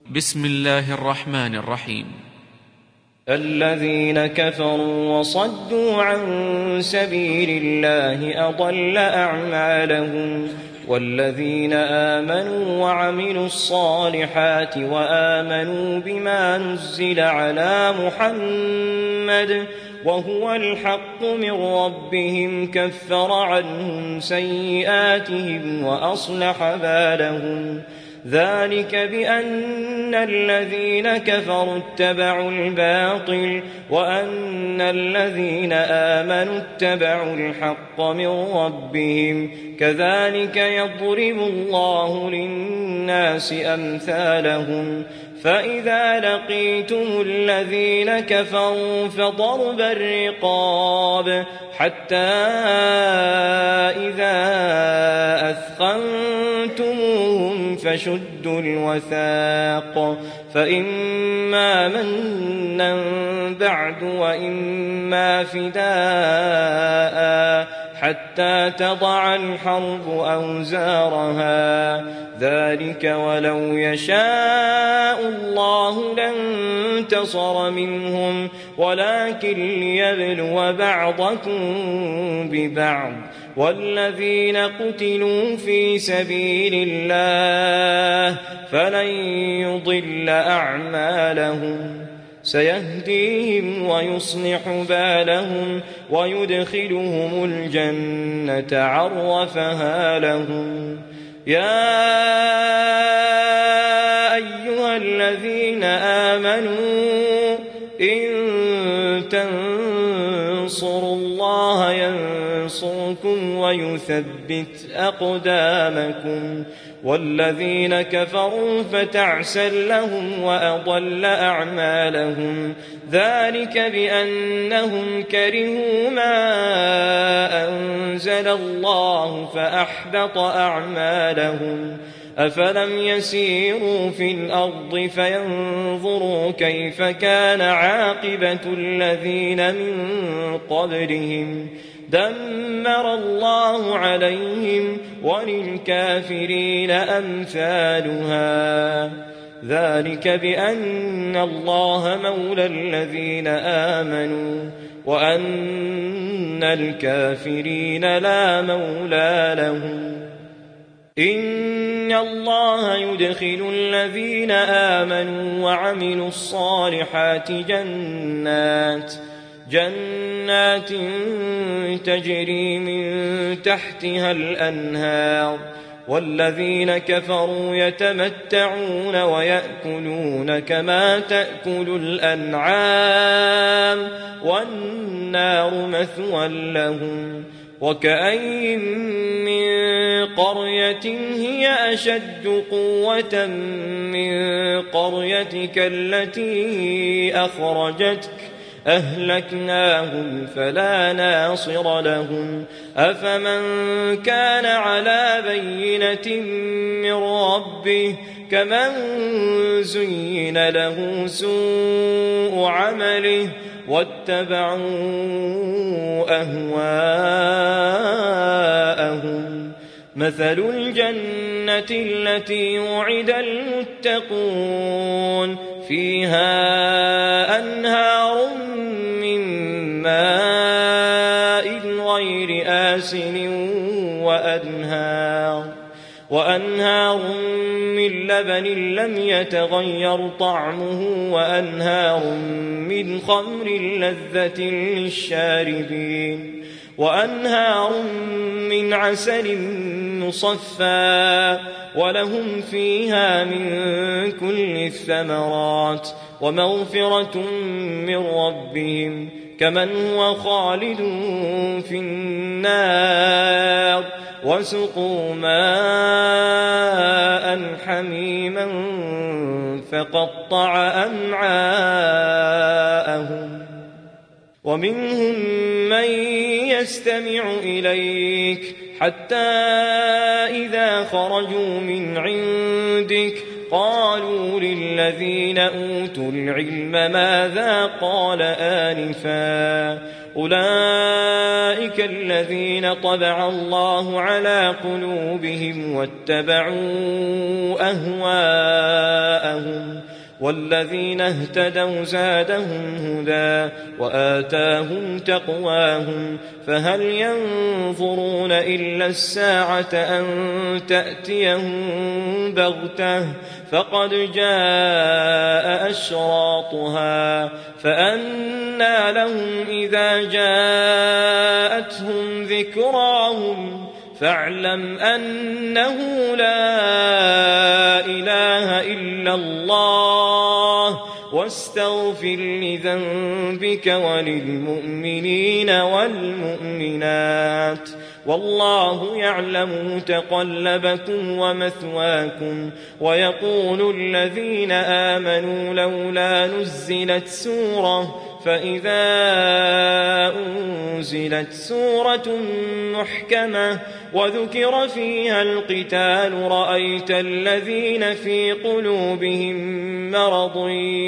بسم الله الرحمن الرحيم. الذين كفروا وصدوا عن سبيل الله أضل أعمالهم، والذين آمنوا وعملوا الصالحات وآمنوا بما نزل على محمد وهو الحق من ربهم كفر عنهم سيئاتهم وأصلح بالهم. ذلك بأن الذين كفروا اتبعوا الباطل وأن الذين آمنوا اتبعوا الحق من ربهم، كذلك يضرب الله للناس أمثالهم. فإذا لقيتم الذين كفروا فضرب الرقاب حتى إذا أثخنتموهم فشدوا الوثاق، فإما منا بعد وإما فداء حتى تضع الحرب أوزارها. ذلك ولو يشاء الله لانتصر منهم ولكن ليبلو بعضكم ببعض. والذين قتلوا في سبيل الله فلن يضل أعمالهم، سيهديهم ويصلح بالهم ويدخلهم الجنة عرفها لهم. يا أيها الذين آمنوا إن تنصروا الله ينصركم ويثبت أقدامكم. والذين كفروا فتعسا لهم وأضل أعمالهم. ذلك بأنهم كرهوا ما أنزل الله فأحبط أعمالهم. أفلم يسيروا في الأرض فينظروا كيف كان عاقبة الذين من قبلهم، دمر الله عليهم وللكافرين أمثالها. ذلك بأن الله مولى الذين آمنوا وأن الكافرين لا مولى لهم. إن الله يدخل الذين آمنوا وعملوا الصالحات جنات تجري من تحتها الأنهار، والذين كفروا يتمتعون ويأكلون كما تأكل الأنعام والنار مثوى لهم. وكأين من قرية هي أشد قوة من قريتك التي أخرجتك أهلكناهم فلا ناصر لهم. أفمن كان على بينة من ربه كمن زين له سوء عمله واتبعوا أهواءهم. مثل الجنة التي وعد المتقون فيها أنهار من ماء غير آسن وأنهار من لبن لم يتغير طعمه وأنهار من خمر لذة للشاربين وأنهار من عسل مصفى ولهم فيها من كل الثمرات ومغفرة من ربهم كمن هو خالد في النار وسقوا ماء حميما فقطع أمعاءهم. ومنهم من يستمع إليك حتى إذا خرجوا من عندك قالوا للذين أوتوا العلم ماذا قال آنفا أولئك أولئك الذين طبع الله على قلوبهم واتبعوا أهواءهم والذين اهتدوا زادهم هدى وآتاهم تقواهم فهل ينظرون إلا الساعة أن تأتيهم بغتة فقد جاء أشراطها فأنى لهم إذا جاءتهم ذكراهم فاعلم أنه لا إله إلا الله واستغفر لذنبك وللمؤمنين والمؤمنات والله يعلم متقلبكم ومثواكم ويقول الذين آمنوا لولا نزلت سورة فإذا أنزلت سورة محكمة وذكر فيها القتال رأيت الذين في قلوبهم مرض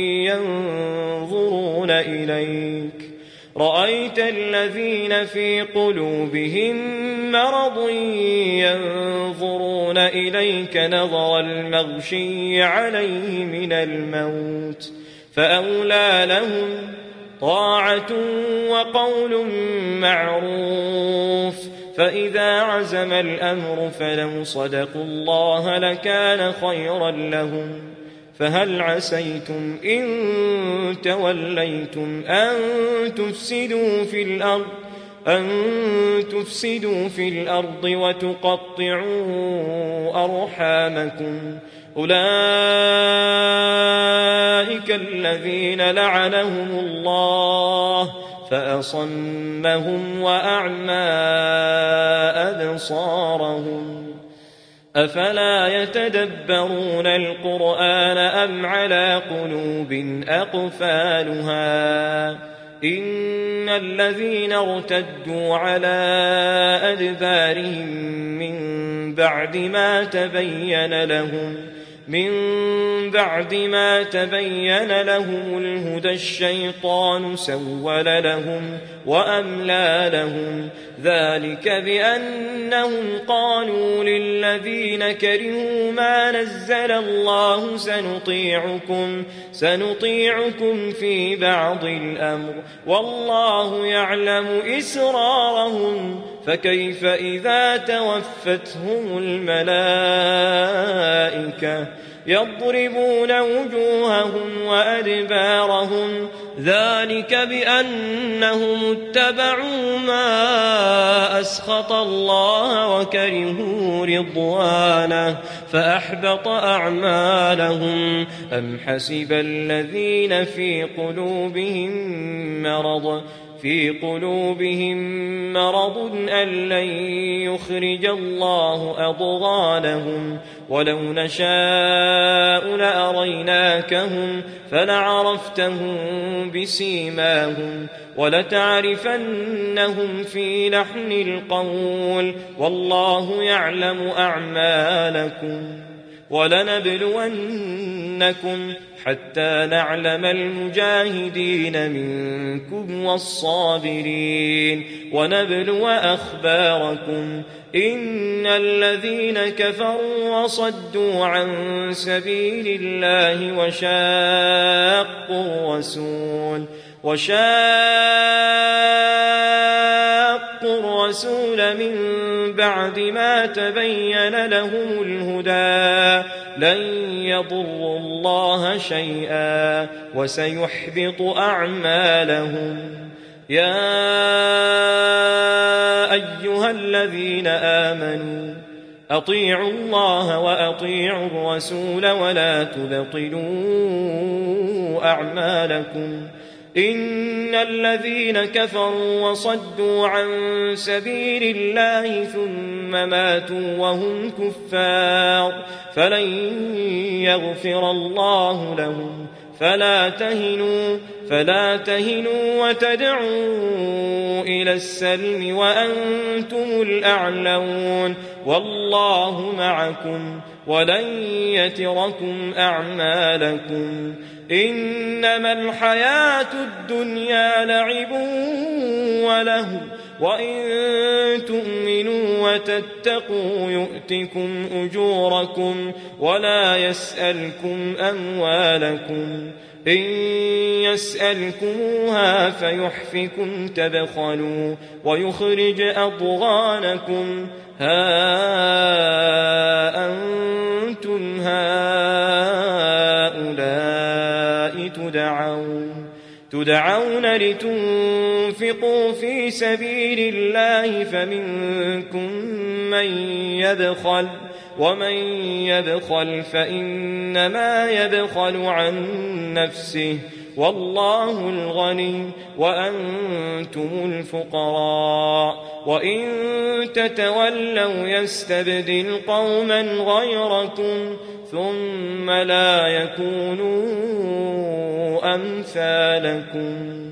ينظرون إليك نظر المغشي عليه من الموت فأولى لهم طاعة وقول معروف فإذا عزم الأمر فلو صدقوا الله لكان خيرا لهم فهل عسيتم إن توليتم أن تفسدوا في الأرض وتقطعوا أرحامكم أولئك الذين لعنهم الله فأصمهم وأعمى أبصارهم أفلا يتدبرون القرآن أم على قلوب أقفالها إن الذين ارتدوا على أدبارهم من بعد ما تبين لهم الهدى الشيطان سول لهم وأملى لهم ذلك بأنهم قالوا للذين كرهوا ما نزل الله سنطيعكم في بعض الأمر والله يعلم إسرارهم فكيف إذا توفتهم الملائكة يضربون وجوههم وأدبارهم ذلك بأنهم اتبعوا ما أسخط الله وكرهوا رضوانه فأحبط أعمالهم أم حسب الذين في قلوبهم مرض أن لن يخرج الله أضغانهم ولو نشاء لأريناكهم فلعرفتهم بسيماهم ولتعرفنهم في لحن القول والله يعلم أعمالكم ولنبلونكم حتى نعلم المجاهدين منكم والصابرين ونبلو أخباركم إن الذين كفروا وصدوا عن سبيل الله وشاقوا الرسول من بعد ما تبين لهم الهدى لن يضروا الله شيئا وسيحبط أعمالهم يا أيها الذين آمنوا أطيعوا الله وأطيعوا الرسول ولا تبطلوا أعمالكم إن الذين كفروا وصدوا عن سبيل الله ثم ماتوا وهم كفار فلن يغفر الله لهم فلا تهنوا وتدعوا إلى السلم وأنتم الأعلون والله معكم ولن يتركم أعمالكم إنما الحياة الدنيا لعب وإن تؤمنوا وتتقوا يؤتكم أجوركم ولا يسألكم أموالكم إن يسألكموها فيحفكم تبخلوا ويخرج أضغانكم ها أنتم هؤلاء تدعون لتنفقوا في سبيل الله فمنكم من يبخل ومن يبخل فإنما يبخل عن نفسه والله الغني وأنتم الفقراء وإن تتولوا يستبدل قوما غيركم ثم لا يكونوا أمثالكم